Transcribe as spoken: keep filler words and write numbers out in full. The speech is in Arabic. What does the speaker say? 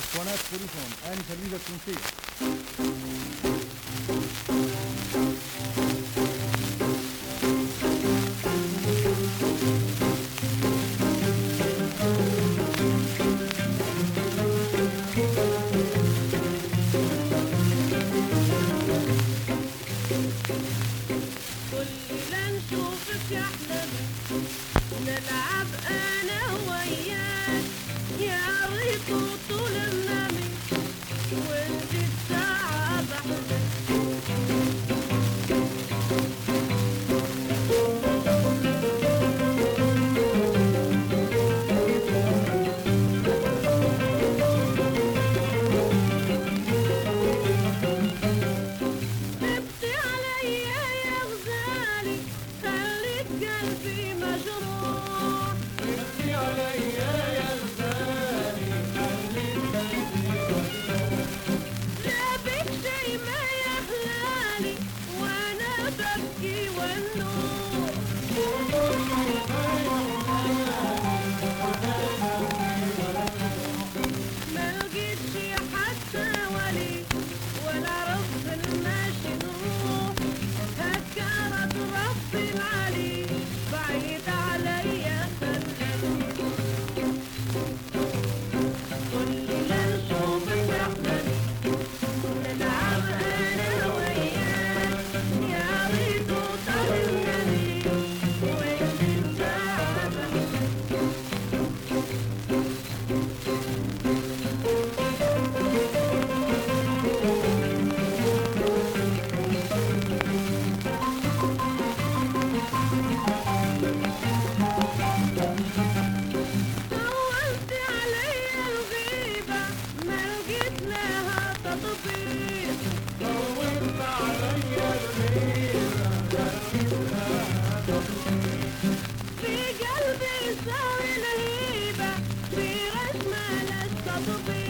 قناة بوليفون آنسة الليبة التونسية. كل ليلة نشوفك يا أحلامي نلعب أنا وياك يا ريت طول النامي ونزيد ساعة بحلم. غبتي عليا يا غزالي خليت قلبي مجروح. غبتي عليا يا غزالي خليت قلبي مجروح. لا بك شي ما يحلالي وانا ببكي والنور. ما لقيتش حتى ولي ولا عرفت الماشي نروح. هكا رد ربي العلي بعيد عليا خلاني. كل ليلة نشوفك يا أحلامي نلعب أنا وياك يا ريت طال النبي ونزيد ساعة بحلم. طولت عليا الغيبة ما لقيت لها تطبيق. طولت عليا الغيبة خليت لها تطبيق. في قلبي صار الهيبة في رسمة للتطبيق.